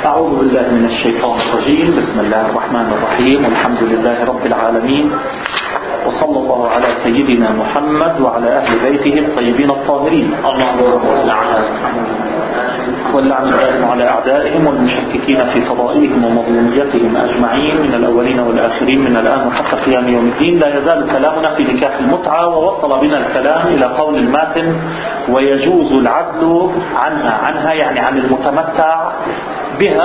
أعوذ بالله من الشيطان الرجيم. بسم الله الرحمن الرحيم. والحمد لله رب العالمين، وصلى الله على سيدنا محمد وعلى أهل بيته الطيبين الطاهرين. اللهم صل على محمد واللعن الدائم على أعدائهم والمشككين في فضائلهم ومظلوميتهم أجمعين من الأولين والآخرين من الآن وحتى قيام يوم الدين. لا يزال كلامنا في نكاح المتعة، ووصل بنا الكلام إلى قول الماتن: ويجوز العزل عنها يعني عن المتمتع بها.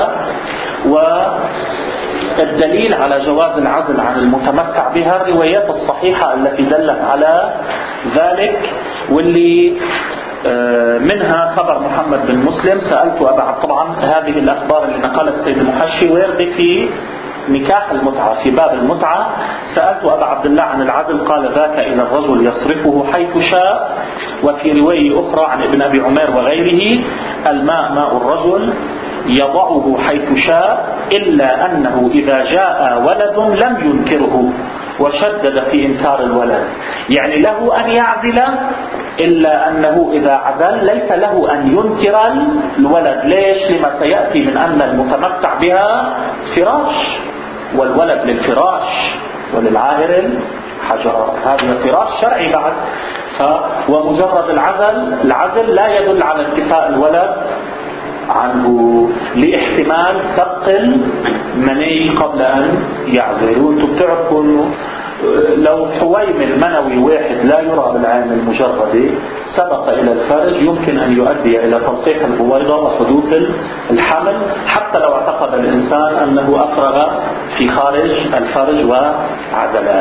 والدليل على جواز العزل عن المتمتع بها الروايات الصحيحة التي دلت على ذلك، واللي منها خبر محمد بن مسلم. سألت طبعا هذه الأخبار اللي نقلها السيد المحشي ويرد في نكاح المتعة في باب المتعة. سألت أبا عبد الله عن العزل، قال: ذاك إلى الرجل يصرفه حيث شاء. وفي رواية أخرى عن ابن أبي عمير وغيره: الماء ماء الرجل يضعه حيث شاء، إلا أنه إذا جاء ولد لم ينكره، وشدد في إنكار الولد. يعني له أن يعزل، إلا أنه إذا عزل ليس له أن ينكر الولد. ليش؟ لما سيأتي من أن المتمتع بها فراش، والولد للفراش وللعاهر الحجر. هذا فراش شرعي بعد. ومجرد العزل لا يدل على انتفاء الولد عنه، لاحتمال سبق المني قبل أن يعزل. وانتم بتعرفوا انه لو حويمل منوي واحد لا يرى بالعين المجردة سبق إلى الفرج، يمكن أن يؤدي إلى تلقيح البويضة وحدوث الحمل، حتى لو اعتقد الإنسان أنه أفرغ في خارج الفرج وعزلها.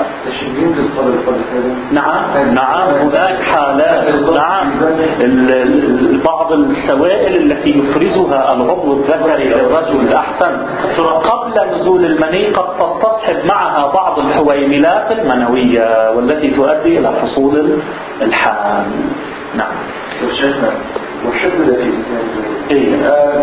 نعم هناك حالات. نعم بعض السوائل التي يفرزها العضو الذكري للرجل أحسن قبل نزول المني قد تستصحب معها بعض الحويملات المنوية، والتي تؤدي إلى حصول الحمل. نعم. وشدد في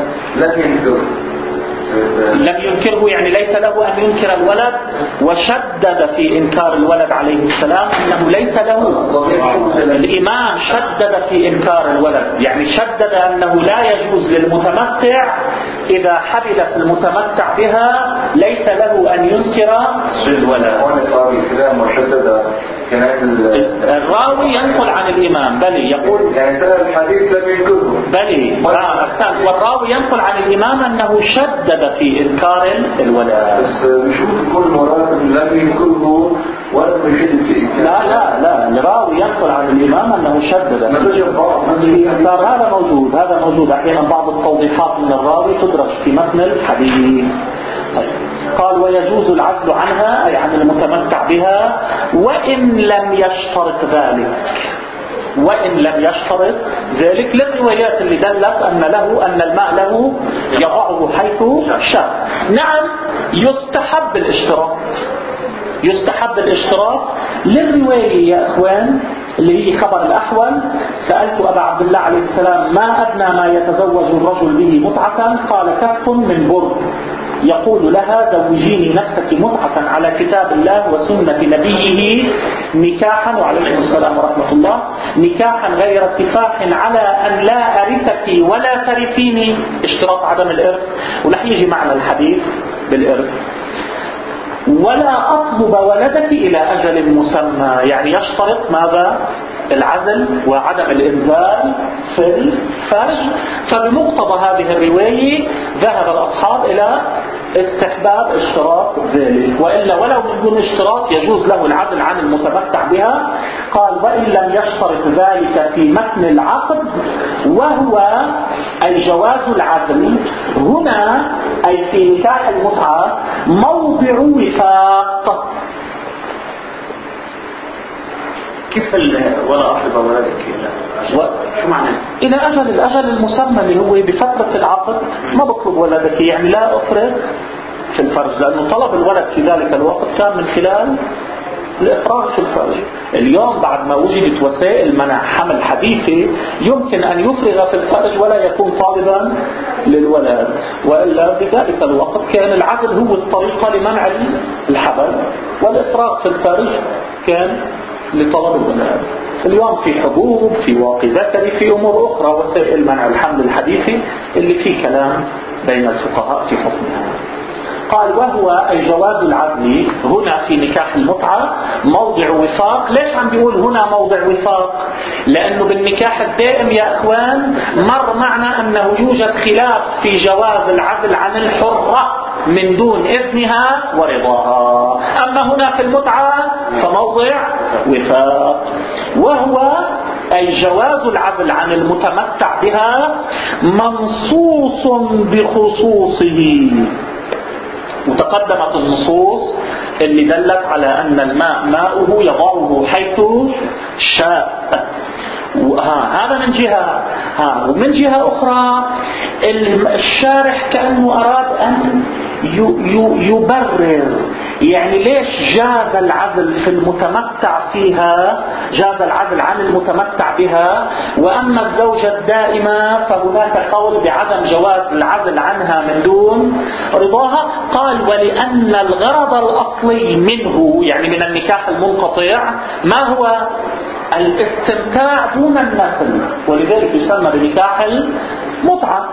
لم ينكره يعني ليس له أن ينكر الولد، وشدد في إنكار الولد عليه السلام أنه ليس له. الإمام شدد في إنكار الولد، يعني شدد أنه لا يجوز للمتمتع إذا حبلت المتمتع بها ليس له أن ينكر الولد. الراوي ينقل عن الإمام بلي يقول يعني الحديث لم ينكره بلي والراوي ينقل عن الإمام أنه شدد في إنكار الولد. بس نشوف كل مرات لم ينكره ولا يشدد في إنكار. لا الراوي ينقل عن الإمام أنه شدد في إنكار. هذا موجود أحيانا بعض التوضيحات من الراوي تدرج في متن الحديث. طيب. قال: ويجوز العزل عنها أي عن المتمتع بها، وإن لم يشترط ذلك للروايات اللي دلت أن الماء له يضعه حيث شاء. نعم يستحب الاشتراط للرواية يا أخوان اللي هي خبر الأحول. سألت أبا عبد الله عليه السلام: ما أدنى ما يتزوج الرجل به متعة؟ قال: كف من برد. يقول لها: زوجيني نفسك متعة على كتاب الله وسنة نبيه نكاحا، وعليكم السلام ورحمة الله، نكاحا غير اتفاق على أن لا أرثك ولا ترثيني، اشتراط عدم الإرث، ولح يجي معنا الحديث بالإرث. ولا أطلب ولدك إلى أجل مسمى، يعني يشترط ماذا؟ العزل وعدم الإنزال في الفرج. فبمقتضى هذه الرواية ذهب الأصحاب إلى استحباب اشتراط ذلك، وإلا ولو من دون اشتراط يجوز له العزل عن المتمتع بها. قال: وإن لم يشترط ذلك في متن العقد، وهو أي جواز العزل هنا أي في نكاح المتعة موضع وفاق. كيف ولا أطلب ولدك شو معنى؟ إلى الأجل المسمى اللي هو بفترة العقد ما بطلب ولدك، يعني لا أفرغ في الفرج، لأنه طلب الولد في ذلك الوقت كان من خلال الإفراغ في الفرج. اليوم بعد ما وجدت وسائل منع حمل حديثة يمكن أن يفرغ في الفرج ولا يكون طالبا للولد، وإلا بذلك الوقت كان العزل هو الطريقة لمنع الحمل، والإفراغ في الفرج كان لطلب الولد. اليوم في حبوب، في واقي ذكري، في أمور أخرى، وسائل منع الحمل الحديثي اللي فيه كلام بين الفقهاء في حكمها. قال وهو أي جواز العزل هنا في نكاح المتعة موضع وفاق. ليش عم بيقول هنا موضع وفاق؟ لأنه بالنكاح الدائم يا أخوان مر معنا أنه يوجد خلاف في جواز العزل عن الحرة من دون إذنها ورضاها. أما هنا في المتعة فموضع وفاق. وهو أي جواز العزل عن المتمتع بها منصوص بخصوصه. وتقدمت النصوص اللي دلت على أن الماء ماؤه يضعه حيث شاء. هذا من جهة. ومن جهة أخرى الشارح كأنه أراد أن يبرر يعني ليش جاز العزل في المتمتع فيها، جاز العزل عن المتمتع بها، وأما الزوجة الدائمة فهناك قول بعدم جواز العزل عنها من دون رضاها. قال ولأن الغرض الأصلي منه يعني من النكاح المنقطع ما هو؟ الاستمتاع دون النسل، ولذلك يسمى بنكاح المتعة.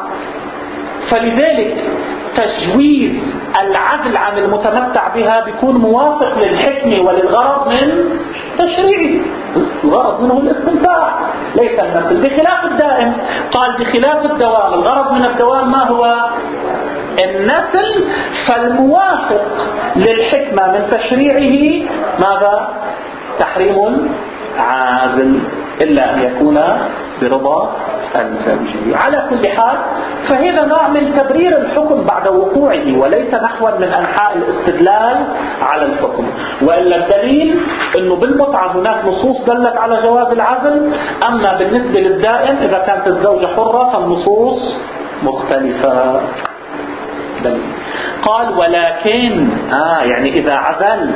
فلذلك تجويز العزل عن المتمتع بها بيكون موافق للحكمة وللغرض من تشريعه. الغرض منه الاستمتاع ليس النسل، بخلاف الدائم. قال بخلاف الدوام الغرض من الدوام ما هو؟ النسل. فالموافق للحكمة من تشريعه ماذا؟ تحريم عازل إلا أن يكون برضا الزوجية. على كل حال فهذا نوع من تبرير الحكم بعد وقوعه وليس نحوا من أنحاء الاستدلال على الحكم. وإلا الدليل أنه بالمتعة هناك نصوص دلت على جواز العزل، أما بالنسبة للدائم إذا كانت الزوجة حرة فالنصوص مختلفة. دليل. قال ولكن يعني إذا عزل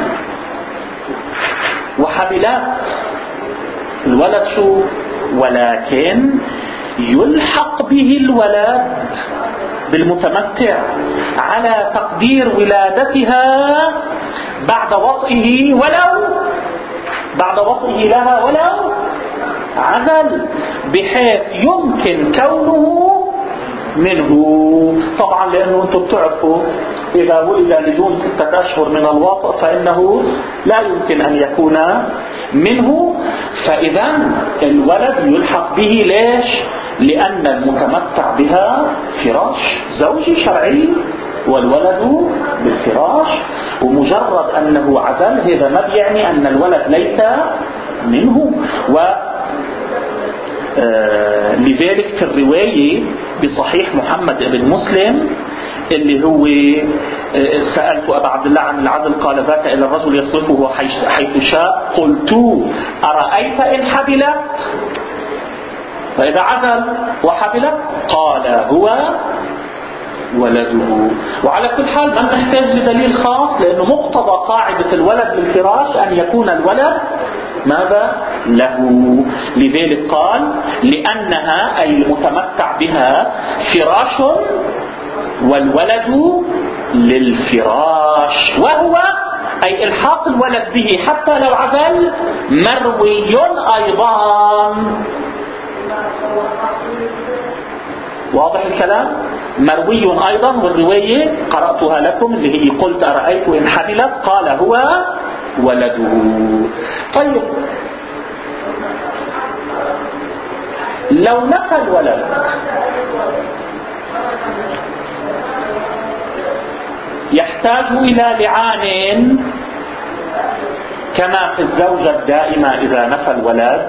وحبلت الولد شو؟ ولكن يلحق به الولد بالمتمتع على تقدير ولادتها بعد وطئه لها ولو عزل، بحيث يمكن كونه منه. طبعا لأنه أنتم بتعرفوا إذا ولد لدون 6 أشهر من الوطء فإنه لا يمكن أن يكون منه. فإذا الولد يلحق به. ليش؟ لأن المتمتع بها فراش زوجي شرعي والولد بالفراش، ومجرد أنه عزل هذا ما بيعني أن الولد ليس منه. لذلك في الرواية بصحيح محمد بن مسلم اللي هو سألت أبا عبد الله عن العزل قال ذاك إلى الرجل يصرفه حيث شاء، قلت أرأيت إن حبلت؟ فإذا عزل وحبلت قال هو ولده. وعلى كل حال ما نحتاج لدليل خاص، لأنه مقتضى قاعدة الولد بالفراش أن يكون الولد ماذا؟ له. لذلك قال لأنها أي المتمتع بها فراش والولد للفراش، وهو أي الحاق الولد به حتى لو عزل مروي أيضا. واضح الكلام؟ مروي أيضا. والرواية قرأتها لكم اللي هي قلت أرأيت إن حملت قال هو ولده. طيب لو نفى الولد يحتاج إلى لعان كما في الزوجة الدائمة إذا نفى الولد،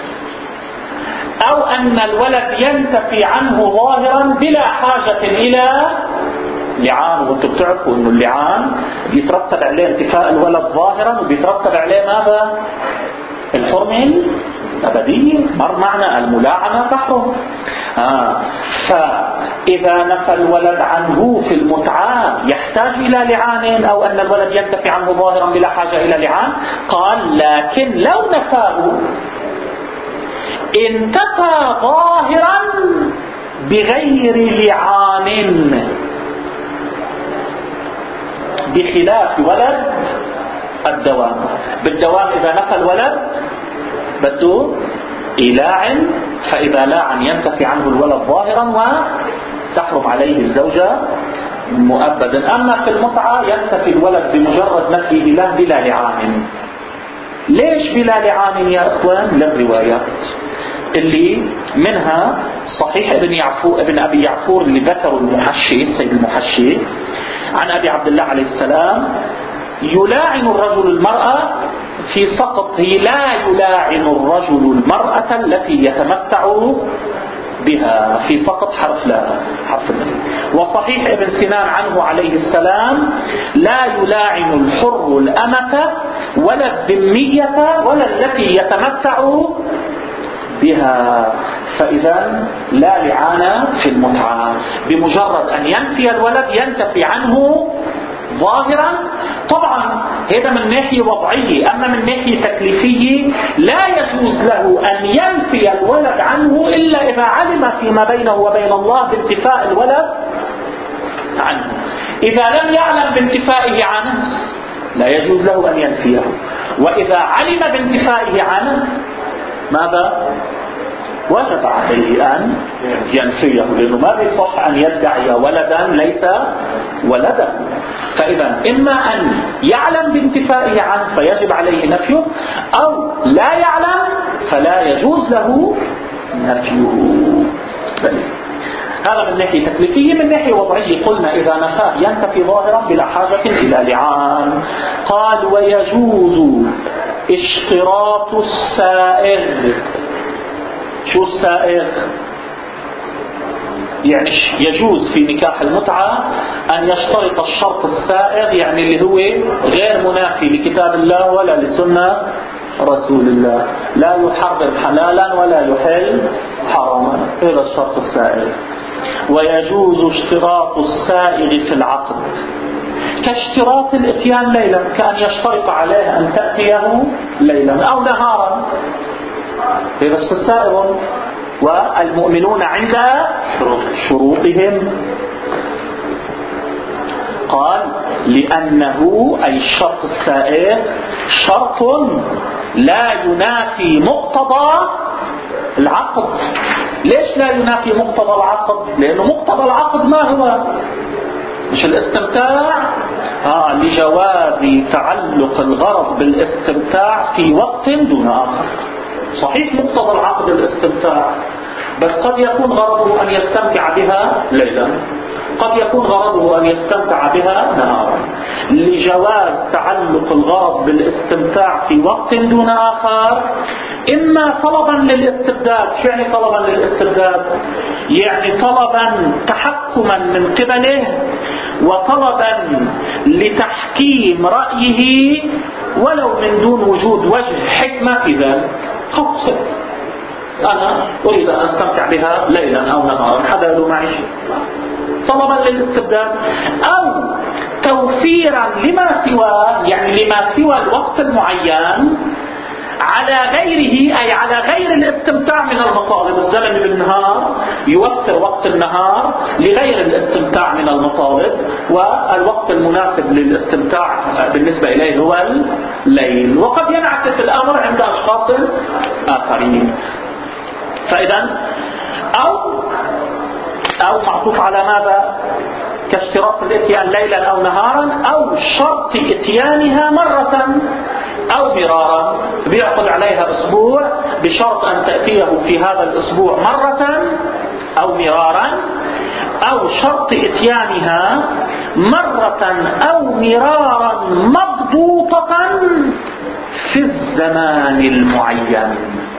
أو أن الولد ينتفي عنه ظاهرا بلا حاجة إلى لعان. وانتم بتعرفوا أنه اللعان بيترتب عليه انتفاء الولد ظاهرا وبيترتب عليه ماذا؟ الحرمة الأبدية. مر معنا الملاعنة تحرم. فإذا نفى الولد عنه في المتعة يحتاج إلى لعان، أو أن الولد ينتفي عنه ظاهرا بلا حاجة إلى لعان. قال لكن لو نفاه انتفى ظاهرا بغير لعان، بخلاف ولد الدوام. بالدوام إذا نفى الولد بده إلاع، فإذا لاعن ينتفي عنه الولد ظاهرا تحرم عليه الزوجة مؤبدا. أما في المتعة ينتفي الولد بمجرد نفيه له بلا لعان. ليش بلا لعان يا أخوان؟ للروايات اللي منها صحيح ابن أبي يعفور اللي ذكروا المحشي السيد المحشي عن أبي عبد الله عليه السلام: يلاعن الرجل المرأة في سقط، لا يلاعن الرجل المرأة التي يتمتع بها، في سقط حرف لا حرف النفي. وصحيح ابن سنان عنه عليه السلام: لا يلاعن الحر الأمة ولا الذمية ولا التي يتمتع بها. فإذا لا لعان في المتعة، بمجرد أن ينفي الولد ينتفي عنه ظاهرا. طبعا هذا من ناحية وضعية، أما من ناحية تكليفية لا يجوز له أن ينفي الولد عنه إلا إذا علم فيما بينه وبين الله بانتفاء الولد عنه. إذا لم يعلم بانتفائه عنه لا يجوز له أن ينفيه، وإذا علم بانتفائه عنه ماذا؟ وجب عليه أن ينفيه، لأنه ما بيصح أن يدعي ولدا ليس ولدا. فإذا إما أن يعلم بانتفائه عنه فيجب عليه نفيه، أو لا يعلم فلا يجوز له نفيه. هذا من ناحية تكليفية. من ناحية وضعية قلنا إذا نفاه ينتفي ظاهرا بلا حاجة إلى لعان. قال: ويجوز اشتراط السائغ. شو السائغ؟ يعني يجوز في نكاح المتعة أن يشترط الشرط السائغ، يعني اللي هو غير منافي لكتاب الله ولا لسنة رسول الله، لا يحرم حلالا ولا يحل حراما، هذا الشرط السائغ. ويجوز اشتراط السائغ في العقد كاشتراط الاتيان ليلا، كأن يشترط عليه أن تأتيه ليلا أو نهارا، هذا السائغ. والمؤمنون عند شروطهم. قال: لأنه أي الشرط السائغ شرط لا ينافي مقتضى العقد. ليش لا ينافي مقتضى العقد؟ لأنه مقتضى العقد ما هو؟ مش الاستمتاع؟ لجواز تعلق الغرض بالاستمتاع في وقت دون آخر. صحيح مقتضى العقد الاستمتاع، بس قد يكون غرضه أن يستمتع بها ليلا، قد يكون غرضه أن يستمتع بها نهارا. لجواز تعلق الغرض بالاستمتاع في وقت دون آخر، إما طلبا للاستبداد. شو يعني طلبا للاستبداد؟ يعني طلبا تحكما من قبله وطلبا لتحكيم رأيه ولو من دون وجود وجه حكمة في ذلك. قصد أنا أريد أن أستمتع بها ليلا أو نهارا، حدا له معي شيء، طلبا للاستبداد، أو توفيرا لما سواه، يعني لما سوى الوقت المعين على غيره، أي على غير الاستمتاع من المطالب. الزلمة بالنهار يوفر وقت النهار لغير الاستمتاع من المطالب، والوقت المناسب للاستمتاع بالنسبة إليه هو الليل. وقد ينعكس الأمر عند أشخاص آخرين. فإذا أو معطوف على ماذا؟ كاشتراط الاتيان ليلا أو نهارا، أو شرط اتيانها مرة أو مرارا، بيعقد عليها أسبوع بشرط أن تأتيه في هذا الأسبوع مرة أو مرارا، أو شرط اتيانها مرة أو مرارا مضبوطة في الزمان المعين.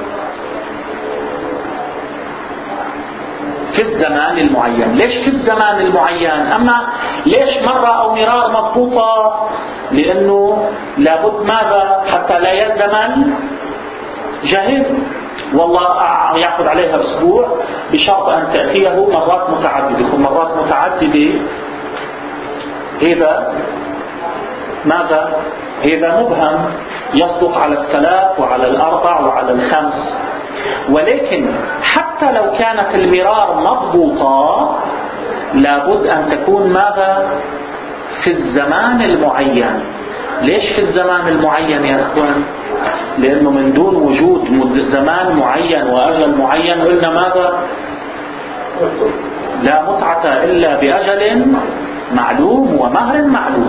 في الزمان المعين. ليش في الزمان المعين؟ أما ليش مرة أو مرار مضبوطة؟ لأنه لابد ماذا؟ حتى لا يلزم جاهل. والله يأخذ عليها أسبوع بشرط أن تأتيه مرات متعددة، ومرات متعددة هذا ماذا؟ هذا مبهم، يصدق على الثلاث وعلى الأربع وعلى الخمس. ولكن حتى لو كانت المرار مضبوطة لابد أن تكون ماذا؟ في الزمان المعين. ليش في الزمان المعين يا أخوان؟ لأنه من دون وجود زمان معين وأجل معين قلنا ماذا؟ لا متعة إلا بأجل معلوم ومهر معلوم،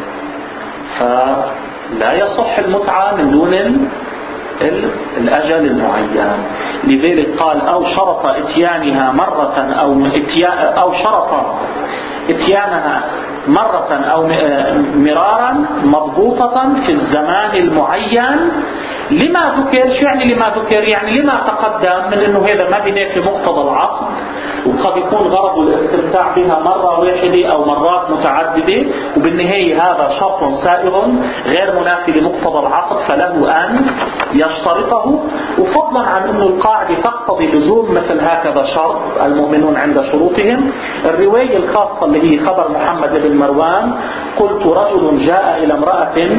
فلا يصح المتعة من دون الأجل المعين. لذلك قال أو شرط إتيانها مرة أو شرط إتيانها مرة أو مرارا مضبوطة في الزمان المعين لما ذكر. شو يعني لما ذكر؟ يعني لما تقدم من أنه هذا ما بينافي مقتضى العقد، وقد يكون غرض الاستمتاع بها مرة واحدة أو مرات متعددة، وبالنهاية هذا شرط سائغ غير منافي لمقتضى العقد فله أن يشترطه. وفضلا عن أن القاعدة تقتضي لزوم مثل هكذا شرط المؤمنون عند شروطهم. الرواية الخاصة اللي هي خبر محمد بن مروان قلت رجل جاء إلى امرأة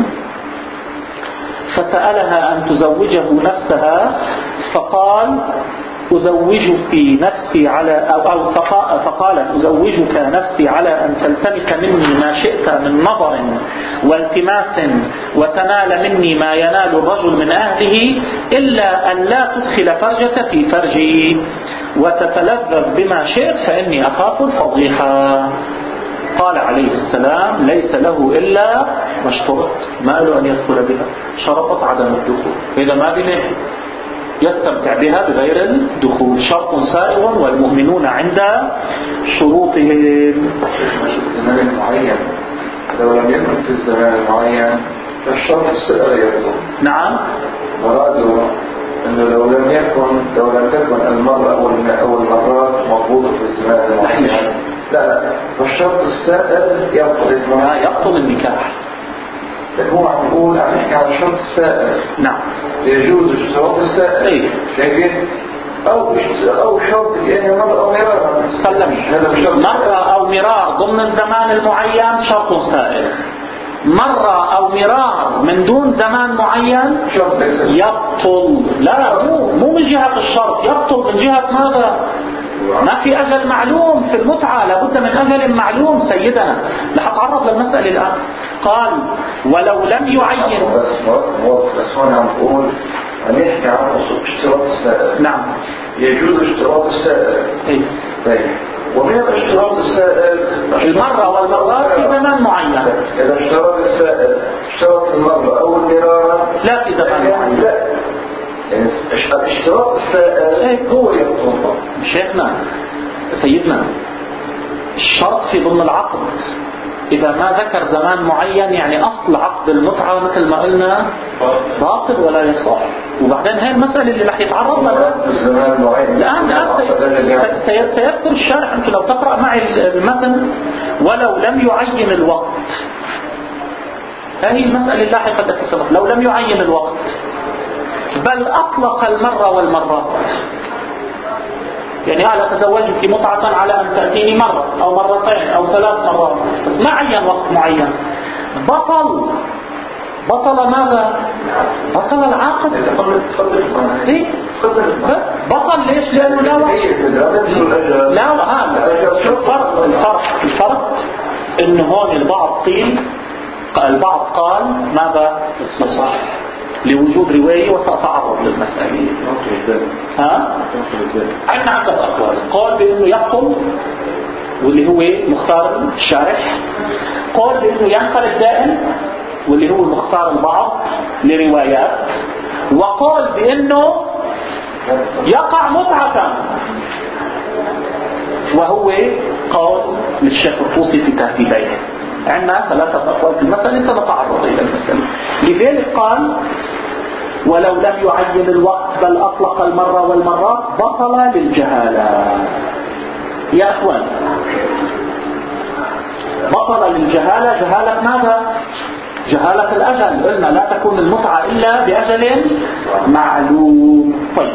فسألها أن تزوجه نفسها فقال أزوجك نفسي على فقالت أزوجك نفسي على أن تلتمس مني ما شئت من نظر والتماس وتنال مني ما ينال الرجل من أهله إلا أن لا تدخل فرجك في فرجي وتتلذذ بما شئت فإني أخاف الفضيحة. قال عليه السلام ليس له إلا ما اشترط، ما له أن يدخل بها، شرطت عدم الدخول، إذا ما بنافي يستمتع بها بغير الدخول. شرط سائغ والمؤمنون عند شروطهم. مش الزمان المعين، لو لم يكن في الزمان المعين فالشرط السائغ يبطل. نعم، مراده أنه لو لم تكن المرة أو المرات مضبوطة في الزمان المعين لا فالشرط السائغ يبطل النكاح. هو عم يقول نحكي عن الشرط السائغ. نعم يجوز الشرط السائغ شايفين أو شرط كأنه مرة أو مرار سلمي مرة أو مرار ضمن الزمان المعين شرط سائغ، مرة أو مرار من دون زمان معين يبطل. لا مو من جهة الشرط يبطل، من جهة ماذا؟ ما في أجل معلوم في المتعة، لابد من أجل معلوم سيدنا. لحتعرض للمسألة الآن. قال ولو لم يعين بس هون عم نقول نحكي عن اشتراط السائغ. نعم يجوز اشتراط السائغ. طيب ومن اشتراط السائغ المرة والمرات في زمان معين. إذا اشتراط السائغ اشتراط المرة أو المرارة لا في زمان معين. لا يعني اشتراط السائغ هو يبطل. شيخنا سيدنا الشرط في ضمن العقد إذا ما ذكر زمان معين يعني أصل عقد المتعة مثل ما قلنا باطل ولا يصح. وبعدين هاي المسألة اللي رح يتعرض لها الآن سيذكر الشارح. أنت لو تقرأ معي المتن ولو لم يعين الوقت، هذه المسألة اللاحقة التي سبق. لو لم يعين الوقت بل أطلق المرة والمرات، يعني على تزوجك متعة على أن تأتيني مرة أو مرتين أو 3 مرات، بس ما عين وقت معين، بطل ماذا؟ بطل العقد. إيه؟ بطل ليش؟ لأنه لا وقت. الفرق إنه هون البعض قال ماذا؟ صح لوجود رواية وسأتعرض للمسألة. عندنا عدة أقوال. قال بأنه يبطل واللي هو مختار الشارح، قال بأنه ينقلب دائم واللي هو مختار البعض لروايات، وقال بأنه يقع متعة وهو قول للشيخ الطوسي في تهذيبيه. عندنا 3 أقوال في المسألة سنتعرض إلى المسألة. لذلك قال ولو لم يعين الوقت بل أطلق المرة والمرات بطل للجهالة. يا أخوان بطل للجهالة. جهالة ماذا؟ جهالة الأجل. قلنا لا تكون المتعة إلا بأجل معلوم. طيب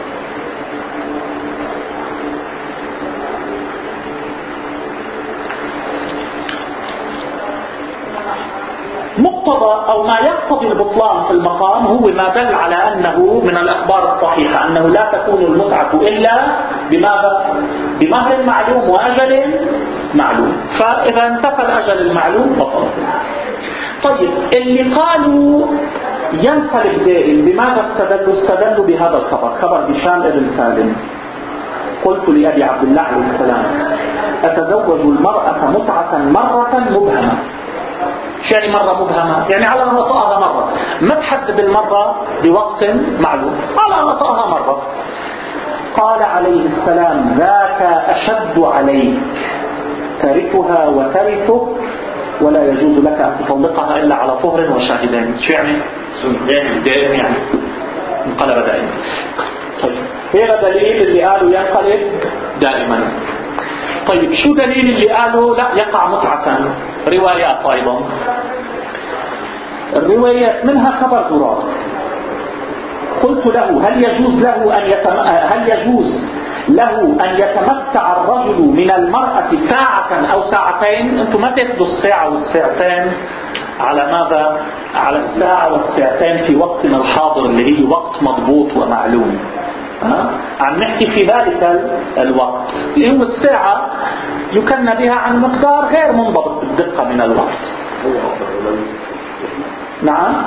مقتضى أو ما يقتضي البطلان في المقام هو ما دل على أنه من الأخبار الصحيحة أنه لا تكون المتعة إلا بماذا؟ بمهر معلوم وأجل معلوم. فإذا انتفى الأجل المعلوم بطل. طيب اللي قالوا ينقلب دائم بماذا استدلوا بهذا الخبر، خبر هشام بن سالم. قلت لأبي عبد الله عليه السلام أتزوج المرأة متعة مرة مبهمة. شو يعني مرة مبهمة؟ يعني على نطقها مرة، ما تحدد المرة بوقت معلوم، على نطقها مرة. قال عليه السلام: ذاك أشد عليك، ترثها وترثك، ولا يجوز لك أن تطلقها إلا على طهر وشاهدين. شو يعني؟ دائم يعني انقلب دائما. طيب هذا دليل اللي قالوا ينقلب دائما. طيب شو دليل اللي قالوا لا يقع متعة؟ روايات أيضا. الروايات منها خبر زرار. قلت له: هل يجوز له أن يتمتع الرجل من المرأة ساعة أو ساعتين؟ أنتم ما تأخذوا الساعة والساعتين على ماذا؟ على الساعة والساعتين في وقتنا الحاضر اللي هي وقت مضبوط ومعلوم. عم نحكي في ذلك الوقت اللي هو الساعة يكن بها عن مقدار غير منضبط بالدقة من الوقت. نعم.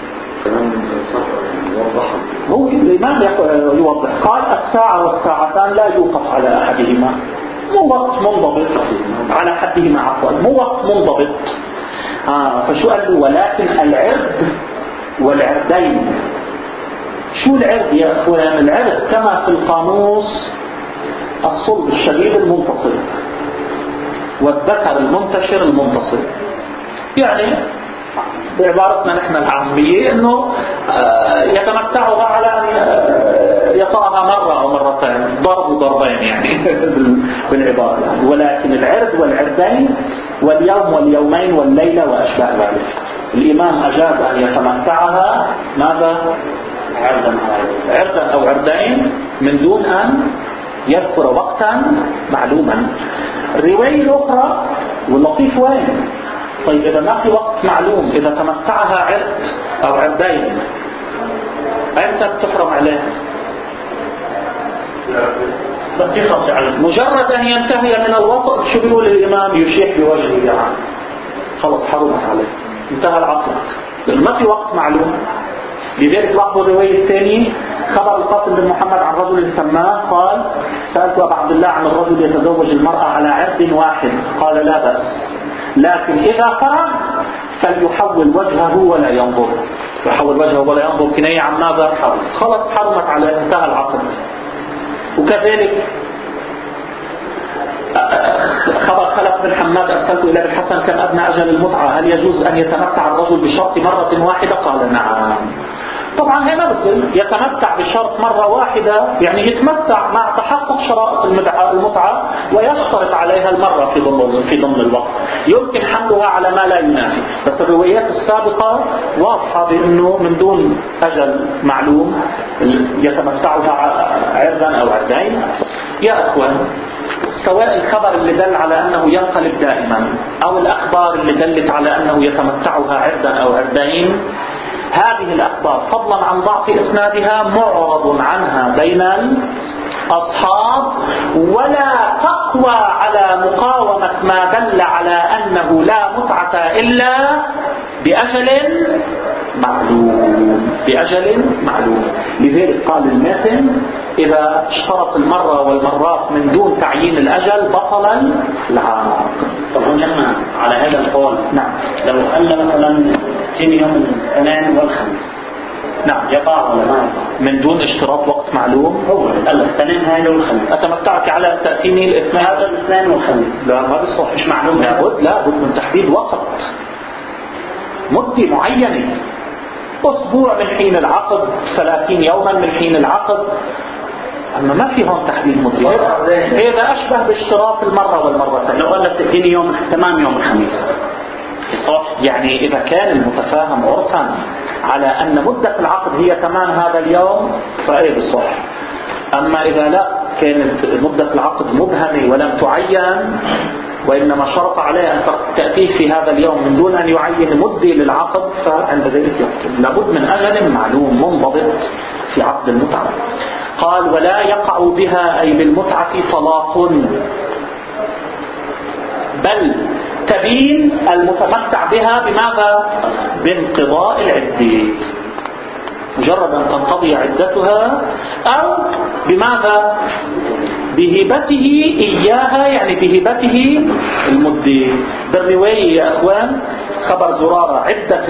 هو الإمام يوضح قال: الساعة والساعتان لا يوقف على أحدهما، مو وقت منضبط على حدهما، عفوا مو وقت منضبط. فشو قال له؟ ولكن العرض والعرضين. شو العرض يا أخوان؟ العرض كما في القاموس الصلب الشديد المنتصل، والذكر المنتشر المنتصل. يعني بعبارتنا نحن العامية انه يتمتعها على ان يطأها مرة او مرتين، ضرب وضربين يعني بالعبارة. ولكن العرض والعرضين واليوم واليومين والليلة واشباه ذلك، الامام اجاز ان يتمتعها ماذا؟ عرضا او عرضين من دون ان يذكر وقتا معلوما. الرواية الاخرى واللطيف وين؟ طيب إذا ما في وقت معلوم، إذا تمتعها عرض أو عرضين أنت بتحرم عليه؟ مجرد أن ينتهي من الوقت شو بيقول الإمام؟ يشيح بوجهه يعني خلص حرمت عليه، انتهى العقد، ما في وقت معلوم. لذلك لاحظوا الرواية الثانية: خبر القاسم بن محمد عن رجل سماه قال: سألت أبا عبد الله عن الرجل يتزوج المرأة على عرض واحد، قال: لا بأس، لكن إذا فرغ فليحول وجهه ولا ينظر. يحول وجهه ولا ينظر كناية عن ماذا؟ خلص حرمت عليه، انتهى العقد. وكذلك خبر خلف بن حماد: أرسلت إلى الحسن كم أدنى أجل المتعة، هل يجوز أن يتمتع الرجل بشرط مرة واحدة؟ قال: نعم. طبعا هنا مثل يتمتع بشرط مرة واحدة، يعني يتمتع مع تحقق شرائط المتعة ويشترط عليها المرة في ضمن الوقت، يمكن حملها على ما لا ينافي. بس الروايات السابقة واضحة بأنه من دون أجل معلوم يتمتعها عرضا أو عرضين. يا أخوان، سواء الخبر اللي دل على أنه ينقلب دائما أو الأخبار اللي دلت على أنه يتمتعها عرضا أو عرضين، هذه الأخبار فضلا عن ضعف إسنادها معرض عنها بين الأصحاب، ولا تقوى على مقاومة ما دل على أنه لا متعة إلا بأجل معلوم. بأجل معلوم. لذلك قال المتن: إذا اشترط المرة والمرات من دون تعيين الأجل بطل العقد. طب هنا على هذا القول، نعم، لو قال مثلا تاني يوم الاثنين والخميس، نعم، يقع ولا ما يقع؟ من دون اشتراط وقت معلوم. هو قال الاثنين هذا والخميس، أتمتعك على تأتيني الاثنين هذا الاثنين والخميس. لا، ما بصح، مش معلوم. لابد من تحديد وقت، مدة معينة، أسبوع من حين العقد، 30 يوما من حين العقد. أما ما في هون تحديد مدة. هذا أشبه باشتراط المرة والمرتين. لو قال لك تأتيني يوم تمام يوم الخميس، صح؟ يعني إذا كان المتفاهم عرفا على أن مدة العقد هي تمام هذا اليوم فأيه بالصح. أما إذا لا، كانت مدة العقد مبهمة ولم تعين، وإنما شرط عليه أن تأتيه في هذا اليوم من دون أن يعين مدة للعقد، فعند ذلك يقتل. لابد من أجل معلوم منضبط في عقد المتعة. قال: ولا يقع بها أي بالمتعة طلاق، بل تبين المتمتع بها بماذا؟ بانقضاء العدة، مجرد أن تنقضي عدتها، أو بماذا؟ بهبته إياها يعني بهبته المدة. بالرواية يا أخوان خبر زرارة عدة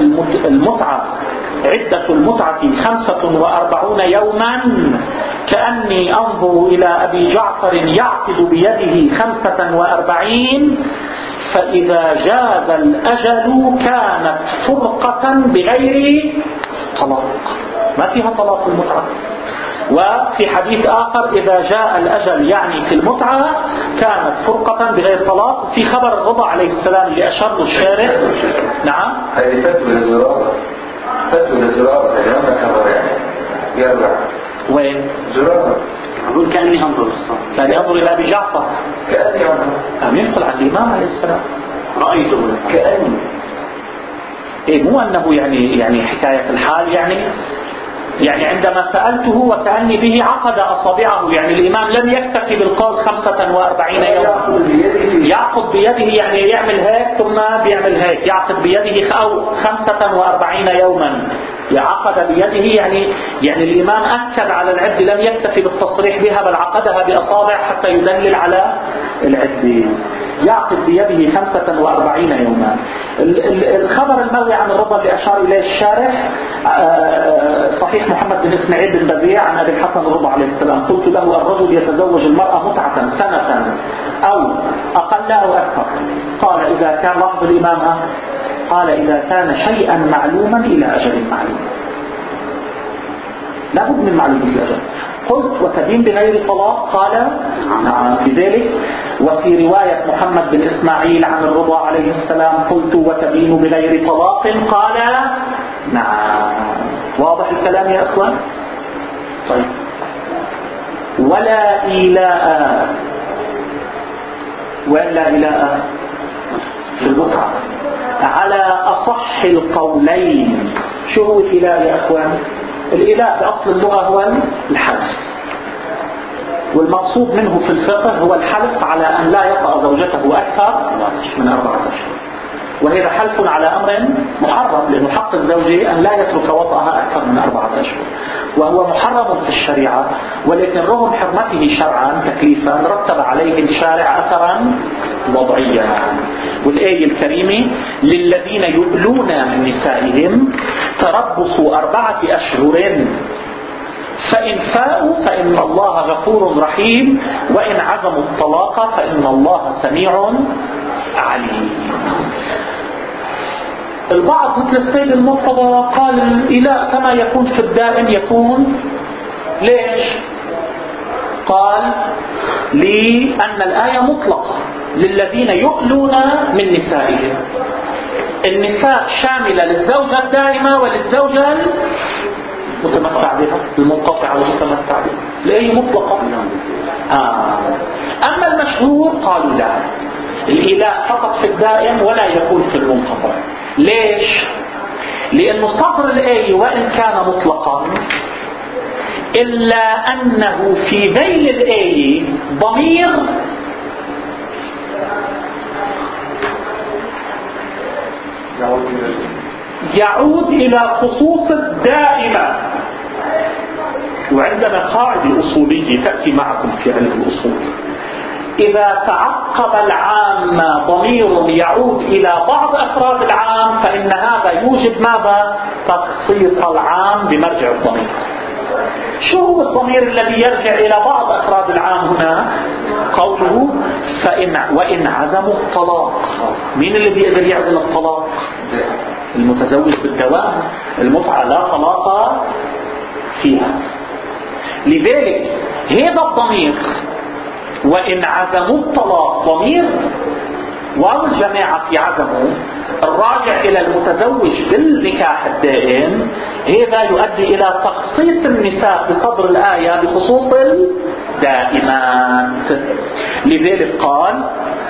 المتعة 45 يوما كأني أنظر إلى أبي جعفر يعقد بيده 45 فإذا جاز الأجل كانت فرقة بغير طلاق. ما فيها طلاق المتعة. وفي حديث آخر إذا جاء الأجل يعني في المتعة كانت فرقة بغير طلاق. في خبر الرضا عليه السلام اللي أشار الشارع. نعم هذه فتوى لزرارة اليوم خبر يعني يرجع وين زرارة أقول كأني أنظر كان ينظر إلى أبي جعفر كأني أنظر ينقل عن الإمام عليه السلام رأيته كأني مو أنه يعني حكاية الحال يعني عندما سألته وكأني به عقد أصابعه يعني الإمام لم يكتفي بالقول 45 يوما يعقد بيده يعني يعمل هيك ثم بيعمل هيك يعقد بيده أو 45 يوما يعقد بيده يعني الإمام أكد على العد لم يكتفي بالتصريح بها بل عقدها بأصابع حتى يدلل على العد يعقد بيده 45 يوما. الخبر المروي عن الرضا اللي أشار إليه الشارح صحيح محمد بن إسماعيل بن بديع عن أبي الحسن الرضا عليه السلام قلت له الرجل يتزوج المرأة متعة سنة أو أقل أو أكثر قال إذا كان لفظ الإمام قال إذا كان شيئا معلوما إلى أجل معلوم لا بد من معلومة الأجل. قلت وتبين بغير طلاق قال نعم بذلك. وفي رواية محمد بن إسماعيل عن الرضا عليه السلام قلت وتبين بغير طلاق قال نعم. واضح الكلام يا أخوان؟ طيب ولا إيلاء ولا إيلاء في المتعة على أصح القولين. شو هو الإيلاء يا أخوان؟ الإيلاء بأصل اللغة هو الحلف والمقصود منه في الفقه هو الحلف على أن لا يطأ زوجته أكثر من 4 أشهر وهذا حلف على أمر محرم لأنه حق الزوجة أن لا يترك وطأها أكثر من 4 أشهر وهو محرم في الشريعة ولكن رغم حرمته شرعا تكليفا رتب عليه الشارع أثرا وضعيا. والآية الكريمة للذين يؤلون من نسائهم تربص 4 أشهر فإن فاءوا فإن الله غفور رحيم وإن عزموا الطلاق فإن الله سميع عليم. البعض مثل السيد المرتضى قال الإله كما يكون في الدائم يكون ليش؟ قال لأن الآية مطلقة للذين يؤلون من نسائهم. النساء شاملة للزوجة الدائمة وللزوجة المتمتع بها المنقطعة والمتمتع بها الآية مطلقة. أما المشهور قالوا لا الإله فقط في الدائم ولا يكون في المنقطع. ليش؟ لأنه صدر الآية وإن كان مطلقا إلا أنه في ذيل الآية ضمير يعود إلى خصوص الدائمة. وعندنا قاعدة أصولية تأتي معكم في علم الأصول إذا تعقب العام ضمير يعود إلى بعض أفراد العام فإن هذا يوجب ماذا؟ تخصيص العام بمرجع الضمير. شو هو الضمير الذي يرجع إلى بعض أفراد العام هنا؟ قوله وإن عزموا الطلاق. مين اللي بيقدر يعزم الطلاق؟ المتزوج بالدوام. المتعة لا طلاق فيها. لذلك هذا الضمير وإن عزموا الطلاق ضمير واو الجماعة في عزمه الراجع إلى المتزوج بالنكاح الدائم هذا يؤدي إلى تخصيص النساء بصدر الآية بخصوص الدائمات. لذلك قال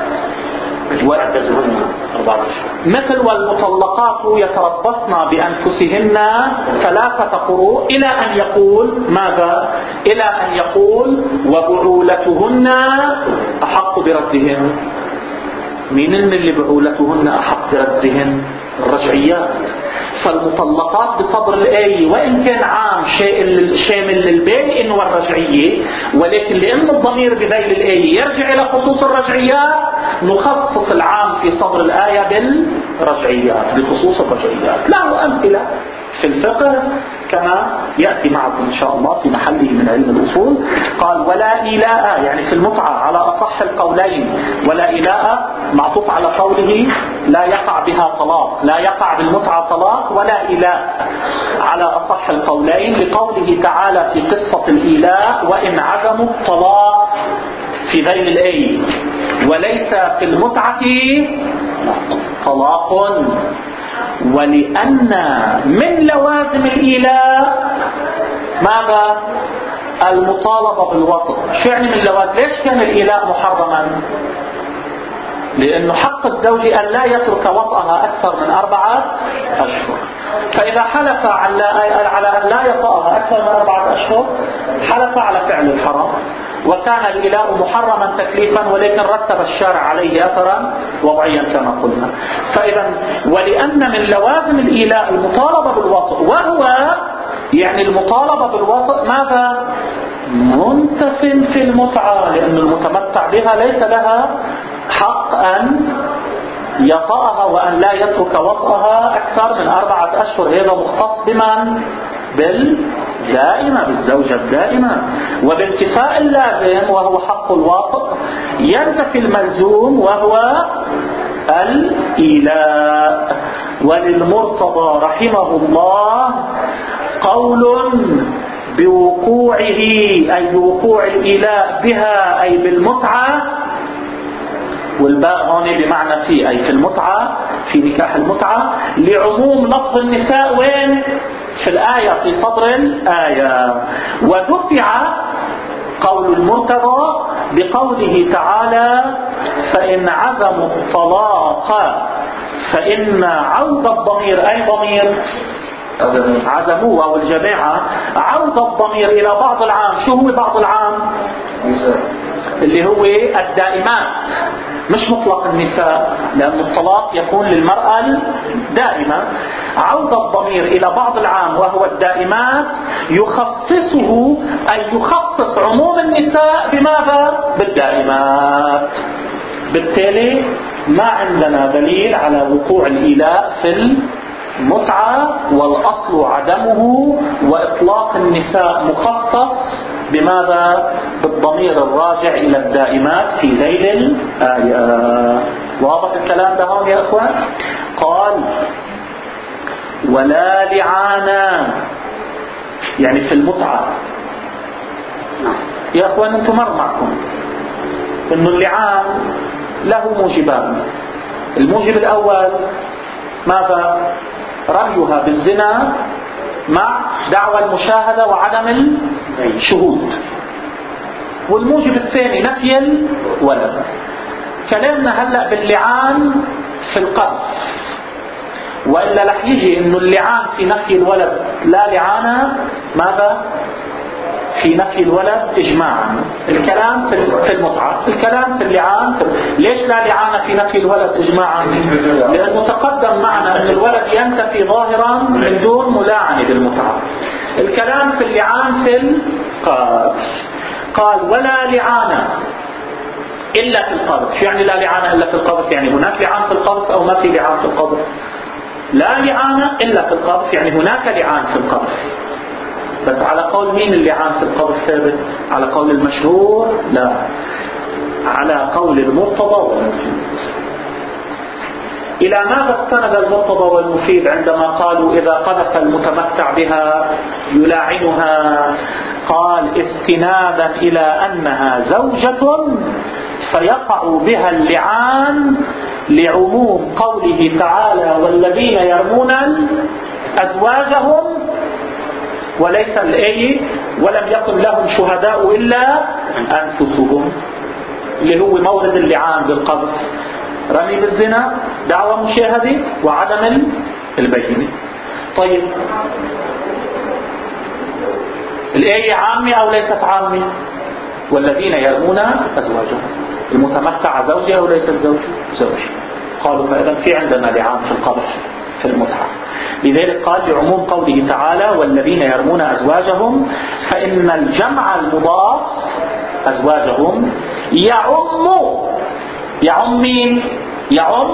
مثل والمطلقات يتربصن بأنفسهن 3 قروء إلى أن يقول ماذا؟ إلى أن يقول وبعولتهن أحق بردهن. مين اللي بعولتهن أحق بردهن؟ الرجعيات. فالمطلقات بصدر الآية وإن كان عام شامل للبائن والرجعية، ولكن لأن الضمير بذيل الآية يرجع إلى خصوص الرجعيات، نخصص العام في صدر الآية بالرجعيات، بخصوص الرجعيات. له أمثلة في الفقه كما يأتي معكم إن شاء الله في محله من علم الأصول. قال ولا إيلاء، يعني في المتعة على أصح القولين، ولا إيلاء معطوف على قوله لا يقع بها طلاق، لا يقع بالمتعة طلاق ولا إيلاء على أصح القولين، لقوله تعالى في قصة الإيلاء وإن عزموا الطلاق في ذيل الآية، وليس في المتعة طلاق. ولأن من لوازم الإيلاء ماذا؟ المطالبة بالوطء. شو يعني من لوازم؟ ليش كان الإيلاء محرما؟ لأنه حق الزوج أن لا يترك وطئها أكثر من 4 أشهر. فإذا حلف على أن لا يطأها أكثر من 4 أشهر حلف على فعل الحرام، وكان الإيلاء محرما تكليفا، ولكن رتب الشارع عليه أثرا وضعيا كما قلنا. فإذا ولأن من لوازم الإيلاء المطالبة بالوطء، وهو يعني المطالبة بالوطء ماذا؟ منتف في المتعة، لأن المتمتع بها ليس لها حق أن يطأها وأن لا يترك وطئها أكثر من 4 أشهر. هذا مختص بمن؟ بالدائمة، بالزوجة الدائمة. وبانتفاء اللازم وهو حق الوطء ينتفي الملزوم وهو الإيلاء. وللمرتضى رحمه الله قول بوقوعه، أي بوقوع الإيلاء بها أي بالمتعة، والباء هون بمعنى في، أي في المتعة، في نكاح المتعة، لعموم لفظ النساء وين؟ في الآية، في صدر الآية. ودفع قول المرتضى بقوله تعالى فإن عزموا الطلاق، فإن عود الضمير، أي ضمير؟ عزموا أو الجماعة، عود الضمير إلى بعض العام. شو هو بعض العام؟ اللي هو الدائمات، مش مطلق النساء، لأن الطلاق يكون للمرأة الدائمة. عود الضمير إلى بعض العام وهو الدائمات يخصصه، أي يخصص عموم النساء بماذا؟ بالدائمات. بالتالي ما عندنا دليل على وقوع الإيلاء في المتعة، والأصل عدمه، وإطلاق النساء مخصص بماذا؟ بالضمير الراجع إلى الدائمات في ذيل الآية. واضح الكلام ده هون يا أخوان؟ قال ولا لعانا، يعني في المتعة. يا أخوان أنتم مر معكم إنه اللعان له موجبان. الموجب الأول ماذا؟ رميها بالزنا مع دعوى المشاهدة وعدم الشهود. والموجب الثاني نفي الولد. كلامنا هلأ باللعان في القذف، وإلا رح يجي إنه اللعان في نفي الولد لا لعان ماذا؟ في نفي الولد إجماعا. الكلام في المتعة، الكلام في اللعان ليش لا لعان في نفي الولد إجماعا؟ لأنه تقدم معنا أن الولد ينتفي ظاهرا من دون ملاعنة بالمتعة. الكلام في اللعان في القذف. قال ولا لعان إلا في القذف. يعني لا لعان إلا في القذف؟ يعني هناك لعان في القذف أو ما في لعان في القذف؟ لا لعان إلا في القذف، يعني هناك لعان في القذف. بس على قول مين اللعان في القذف ثابت؟ على قول المشهور؟ لا، على قول المرتضى والمفيد. إلى ماذا استند المرتضى والمفيد عندما قالوا إذا قذف المتمتع بها يلاعنها؟ قال استنادا إلى أنها زوجة فيقع بها اللعان لعموم قوله تعالى والذين يرمون أزواجهم وليس الآية ولم يكن لهم شهداء إلا أنفسهم، اللي هو مورد اللعان بالقذف، رمي بالزنا، دعوة مشاهدة، وعدم البينة. طيب الآية عامة أو ليست عامة؟ والذين يرمون أزواجهم، المتمتع زوجها وليست زوجها. زوج. قالوا فإذا في عندنا لعان في القذف في المتعة. لذلك قال لعموم قوله تعالى والذين يرمون أزواجهم فإن الجمع المضاف أزواجهم يعم مين؟ يعم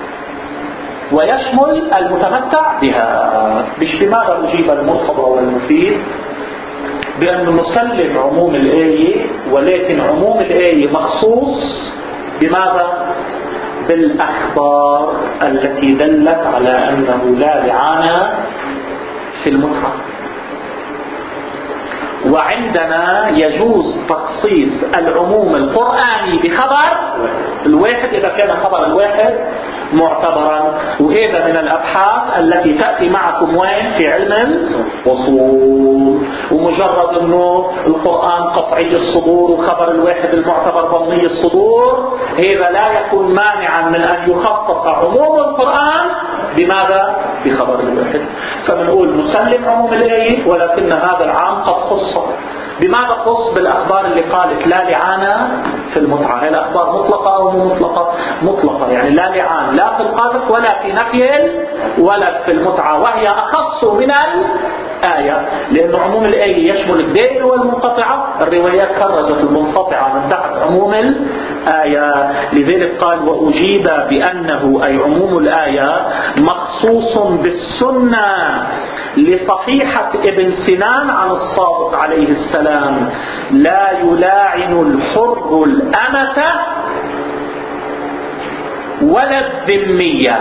ويشمل المتمتع بها. بماذا أجيب المرتضى والمفيد؟ بأن نسلم عموم الآية، ولكن عموم الآية مخصوص بماذا؟ بالأخبار التي دلت على أنه لا لعان في المتعة. وعندنا يجوز تخصيص العموم القرآني بخبر الواحد إذا كان خبر الواحد معتبرا، وهذا من الأبحاث التي تأتي معكم وين؟ في علم الأصول. ومجرد أنه القرآن قطعي الصدور وخبر الواحد المعتبر ضمني الصدور، هذا لا يكون مانعا من أن يخصص عموم القرآن بماذا؟ بخبر الواحد. فبنقول نسلم عموم الآية، ولكن هذا العام قد خص. بماذا خص؟ بالأخبار اللي قالت لا لعان في المتعة. هي الأخبار مطلقة أو مو مطلقة؟ مطلقة، يعني لا لعان لا في القذف ولا في نفي ولا في المتعة، وهي أخص من الآية، لأن عموم الآية يشمل الدائرة والمنقطعة. الروايات خرجت المنقطعة من تحت عموم الآية. لذلك قال وأجيب بأنه أي عموم الآية مخصوص بالسنة لصحيحة ابن سنان عن الصادق عليه السلام لا يلاعن الحر الأمة ولا الذمية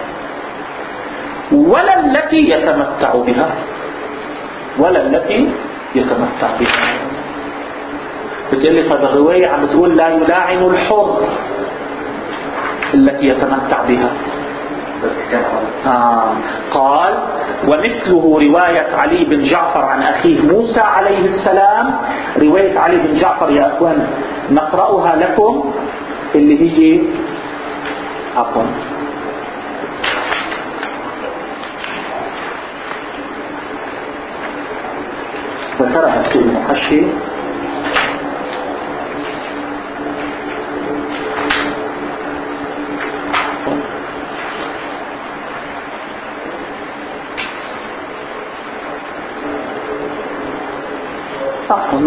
ولا التي يتمتع بها، ولا التي يتمتع بها. بتقول لي طيب الرواية عم بتقول لا يلاعن الحر التي يتمتع بها. قال ومثله رواية علي بن جعفر عن أخيه موسى عليه السلام. رواية علي بن جعفر يا أخوان نقرأها لكم، اللي هي عفوا ذكرها في المحشي ما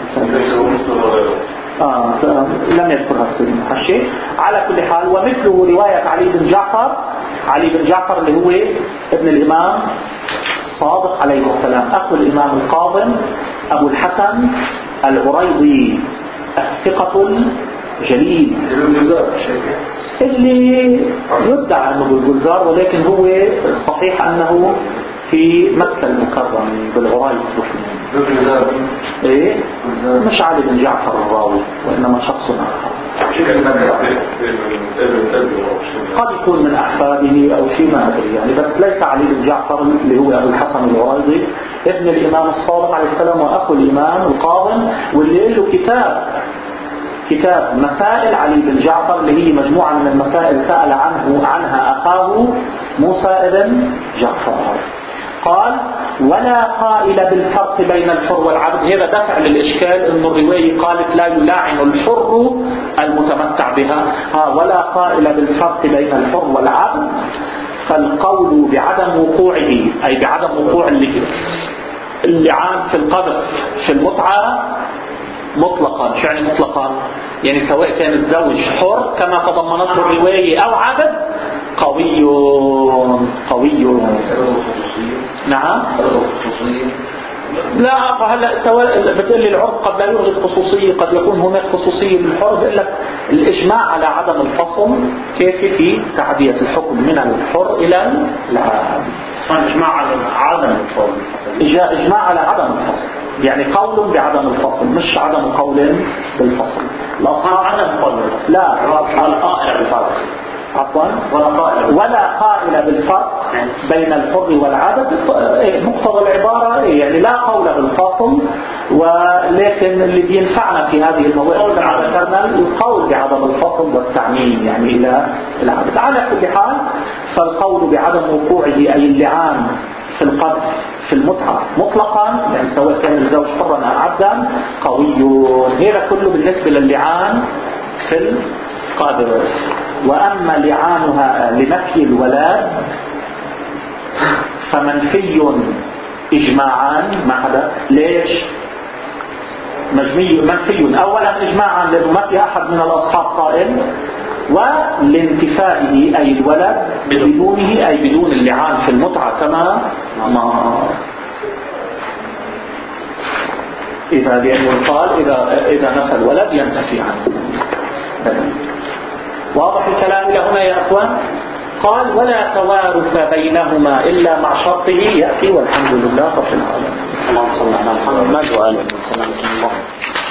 لم يذكرها في المحشي. على كل حال ومثله رواية علي بن جعفر اللي هو ابن الإمام الصادق عليه السلام، أخو الإمام القاضم أبو الحسن العريضي الثقة الجليل اللي يدعى أنه بالجلزار، ولكن هو الصحيح أنه في مكة المكرم بالعريض. ايه مش علي بن جعفر الراوي وإنما شخص آخر، قد يكون من أحفاده أو شيء ما أدري يعني، بس ليس علي بن جعفر اللي هو أبو الحسن العريضي ابن الإمام الصادق عليه السلام وأخو الإمام القاضم، واللي له كتاب مسائل علي بن جعفر اللي هي مجموعة من المسائل سأل عنها أخاه موسى بن جعفر. قال ولا قائل بالفرق بين الحر والعبد. هذا دفع للإشكال أن الرواية قالت لا يلاعن الحر المتمتع بها، ولا قائل بالفرق بين الحر والعبد. فالقول بعدم وقوعه أي بعدم وقوع اللعان في القذف في المتعة مطلقا. شو يعني مطلقا؟ يعني سواء كان الزوج حر كما تضمنته الرواية أو عبد قوي. نعم لا هلا سواء بتقول لي العرف قد لا يرغب خصوصية، قد يكون هناك خصوصية للحر. بقول لك الإجماع على عدم الفصل كافي في تعدية الحكم من الحر إلى العبد. إجماع على عدم الفصل. إجماع على عدم الفصل يعني قول بعدم الفصل، مش عدم قول بالفصل. الأصل عدم قول بالفصل. لا القائل بالفرق عفوا ولا قائل بالفرق بين الحر والعبد. مقتضى العبارة يعني لا قول بالفصل، ولكن اللي بينفعنا في هذه المواد القول بعدم الفصل والتعميم يعني إلى العبد. على كل حال فالقول بعدم وقوعه أي اللعان في القذف في المتعة مطلقا، يعني سواء كان الزوج حرا أو عبدا قوي. هذا كله بالنسبة للعان في القذف. وأما لعانها لنفي الولاد فمنفي إجماعا. ما حدا ليش منفي؟ أولا إجماعا لأنه ما في أحد من الأصحاب قائل، ولانتفائه أي الولد بدونه أي بدون اللعان في المتعة كما ما إذا لأنه قال إذا نفى الولد ينتفي عنه. واضح الكلام إلى هنا يا أخوان؟ قال ولا توارث بينهما إلا مع شرطه يأتي، والحمد لله رب العالمين. اللهم صل على محمد وآله وسلم.